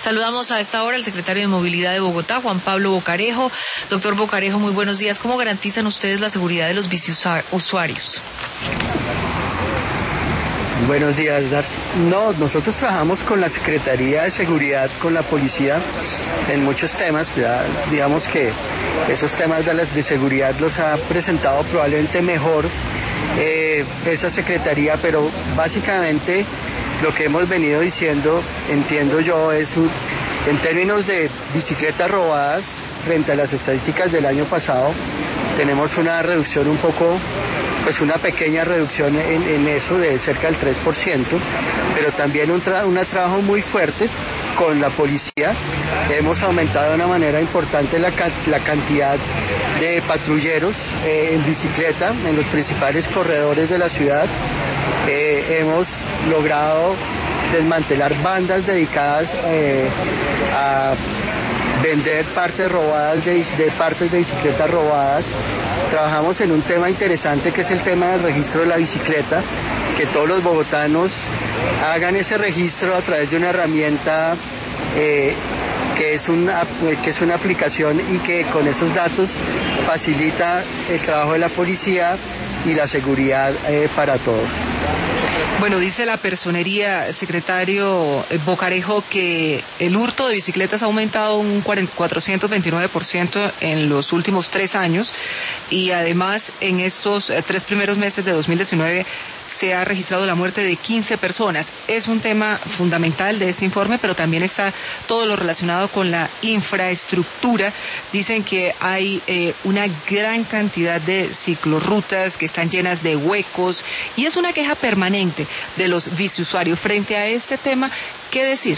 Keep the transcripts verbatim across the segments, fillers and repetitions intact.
Saludamos a esta hora al secretario de Movilidad de Bogotá, Juan Pablo Bocarejo. Doctor Bocarejo, muy buenos días. ¿Cómo garantizan ustedes la seguridad de los biciusuarios? Buenos días, Darcy. No, nosotros trabajamos con la Secretaría de Seguridad, con la policía, en muchos temas. Ya, digamos que esos temas de, las, de seguridad los ha presentado probablemente mejor eh, esa Secretaría, pero básicamente lo que hemos venido diciendo, entiendo yo, es un, en términos de bicicletas robadas, frente a las estadísticas del año pasado, tenemos una reducción un poco, pues una pequeña reducción en, en eso de cerca del tres por ciento, pero también un, tra un trabajo muy fuerte con la policía. Hemos aumentado de una manera importante la, la cantidad de patrulleros eh, en bicicleta en los principales corredores de la ciudad. Eh, hemos logrado desmantelar bandas dedicadas eh, a vender partes robadas de, de partes de bicicletas robadas. Trabajamos en un tema interesante que es el tema del registro de la bicicleta, que todos los bogotanos hagan ese registro a través de una herramienta eh, que es una, que es una aplicación y que con esos datos facilita el trabajo de la policía y la seguridad eh, para todos. Bueno, dice la personería, secretario Bocarejo, que el hurto de bicicletas ha aumentado un cuatrocientos veintinueve por ciento en los últimos tres años y además en estos tres primeros meses de dos mil diecinueve se ha registrado la muerte de quince personas. Es un tema fundamental de este informe, pero también está todo lo relacionado con la infraestructura. Dicen que hay eh, una gran cantidad de ciclorrutas que están llenas de huecos y es una queja permanente de los biciusuarios. Frente a este tema, ¿qué decir?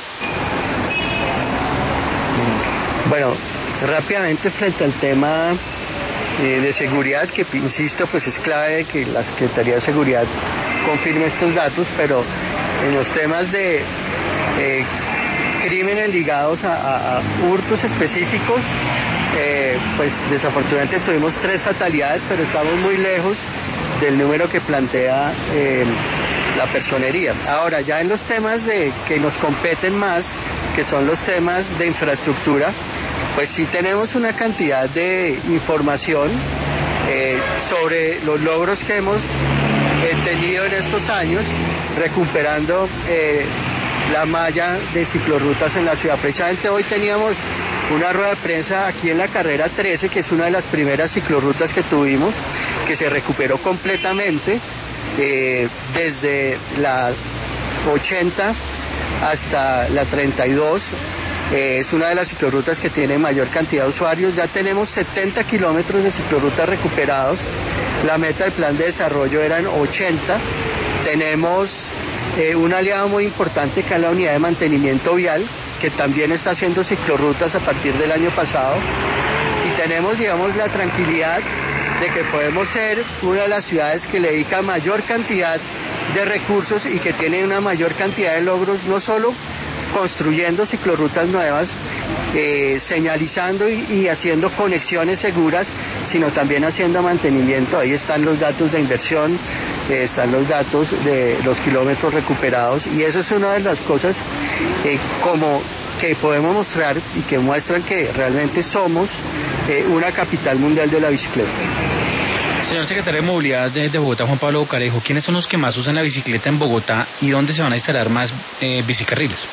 Bueno, rápidamente frente al tema eh, de seguridad, que insisto, pues es clave que la Secretaría de Seguridad confirme estos datos, pero en los temas de eh, crímenes ligados a, a, a hurtos específicos, eh, pues desafortunadamente tuvimos tres fatalidades, pero estamos muy lejos del número que plantea eh, la personería. Ahora, ya en los temas de que nos competen más, que son los temas de infraestructura, pues sí tenemos una cantidad de información eh, sobre los logros que hemos eh, tenido en estos años, recuperando eh, la malla de ciclorrutas en la ciudad. Precisamente hoy teníamos una rueda de prensa aquí en la carrera trece, que es una de las primeras ciclorrutas que tuvimos, que se recuperó completamente eh, desde la ochenta hasta la treinta y dos. Eh, es una de las ciclorrutas que tiene mayor cantidad de usuarios. Ya tenemos setenta kilómetros de ciclorrutas recuperados. La meta del plan de desarrollo eran ochenta. Tenemos eh, un aliado muy importante que es la unidad de mantenimiento vial, que también está haciendo ciclorrutas a partir del año pasado. Y tenemos, digamos, la tranquilidad de que podemos ser una de las ciudades que le dedica mayor cantidad de recursos y que tiene una mayor cantidad de logros, no solo construyendo ciclorrutas nuevas, eh, señalizando y, y haciendo conexiones seguras, sino también haciendo mantenimiento. Ahí están los datos de inversión, eh, están los datos de los kilómetros recuperados, y eso es una de las cosas eh, como que podemos mostrar y que muestran que realmente somos eh, una capital mundial de la bicicleta. Señor secretario de Movilidad de, de Bogotá, Juan Pablo Bocarejo, ¿quiénes son los que más usan la bicicleta en Bogotá y dónde se van a instalar más eh, bicicarriles?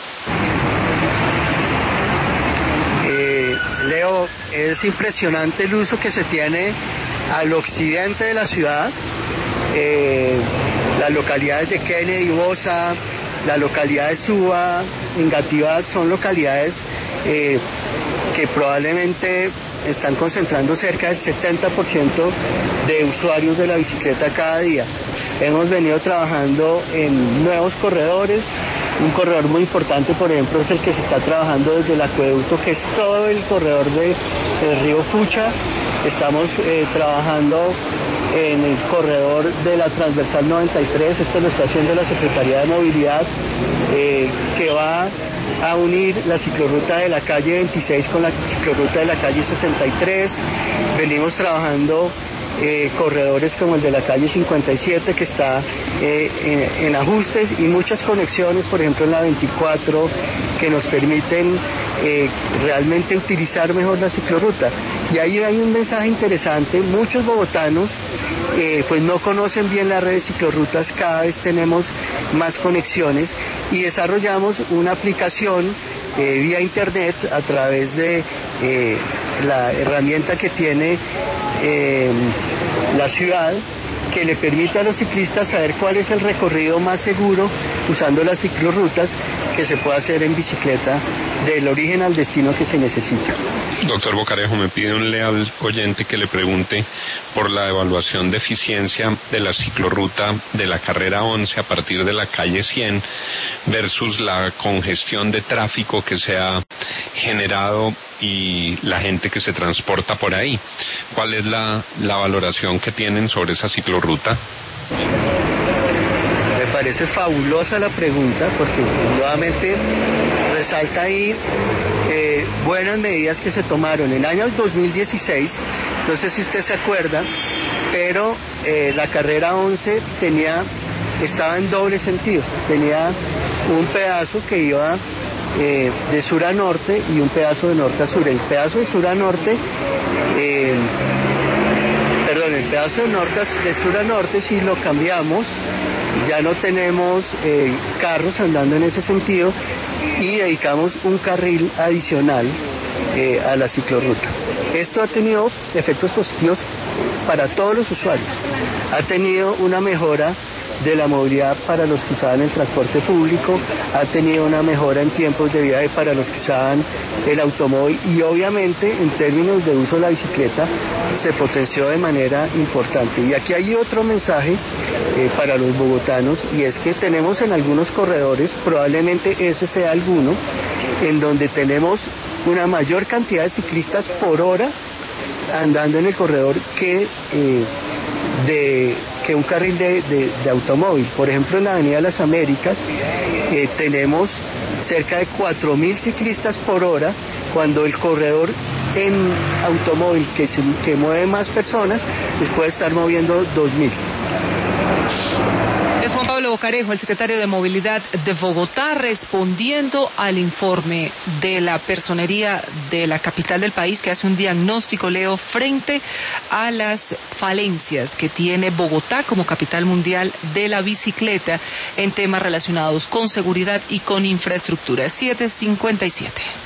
Eh, Leo, es impresionante el uso que se tiene al occidente de la ciudad. Eh, las localidades de Kennedy, Bosa, la localidad de Suba, Engativá, son localidades eh, que probablemente están concentrando cerca del setenta por ciento de usuarios de la bicicleta cada día. Hemos venido trabajando en nuevos corredores. Un corredor muy importante, por ejemplo, es el que se está trabajando desde el acueducto, que es todo el corredor de, del río Fucha. Estamos eh, trabajando en el corredor de la transversal noventa y tres, esto lo está haciendo la Secretaría de Movilidad, eh, que va a unir la ciclorruta de la calle veintiséis con la ciclorruta de la calle sesenta y tres. Venimos trabajando eh, corredores como el de la calle cincuenta y siete que está eh, en, en ajustes y muchas conexiones, por ejemplo en la veinticuatro, que nos permiten eh, realmente utilizar mejor la ciclorruta. Y ahí hay un mensaje interesante, muchos bogotanos eh, pues no conocen bien la red de ciclorrutas, cada vez tenemos más conexiones y desarrollamos una aplicación eh, vía internet a través de eh, la herramienta que tiene eh, la ciudad, que le permite a los ciclistas saber cuál es el recorrido más seguro usando las ciclorrutas que se puede hacer en bicicleta del origen al destino que se necesita. Doctor Bocarejo, me pide un leal oyente que le pregunte por la evaluación de eficiencia de la ciclorruta de la carrera once a partir de la calle cien versus la congestión de tráfico que se ha generado y la gente que se transporta por ahí. ¿Cuál es la, la valoración que tienen sobre esa ciclorruta? Me parece fabulosa la pregunta porque nuevamente resalta ahí eh, buenas medidas que se tomaron. En el año dos mil dieciséis, no sé si usted se acuerda, pero eh, la carrera once tenía, estaba en doble sentido. Tenía un pedazo que iba eh, de sur a norte y un pedazo de norte a sur. El pedazo de sur a norte, eh, perdón, el pedazo de, norte a, de sur a norte si lo cambiamos, ya no tenemos eh, carros andando en ese sentido y dedicamos un carril adicional eh, a la ciclorruta. Esto ha tenido efectos positivos para todos los usuarios. Ha tenido una mejora de la movilidad para los que usaban el transporte público, ha tenido una mejora en tiempos de viaje para los que usaban el automóvil y obviamente en términos de uso de la bicicleta se potenció de manera importante. Y aquí hay otro mensaje eh, para los bogotanos y es que tenemos en algunos corredores, probablemente ese sea alguno, en donde tenemos una mayor cantidad de ciclistas por hora andando en el corredor que eh, de que un carril de, de, de automóvil. Por ejemplo, en la Avenida Las Américas eh, tenemos cerca de cuatro mil ciclistas por hora, cuando el corredor en automóvil que, se, que mueve más personas les puede estar moviendo dos mil. Es Juan Pablo Bocarejo, el secretario de Movilidad de Bogotá, respondiendo al informe de la personería de la capital del país que hace un diagnóstico, Leo, frente a las falencias que tiene Bogotá como capital mundial de la bicicleta en temas relacionados con seguridad y con infraestructura. siete cincuenta y siete.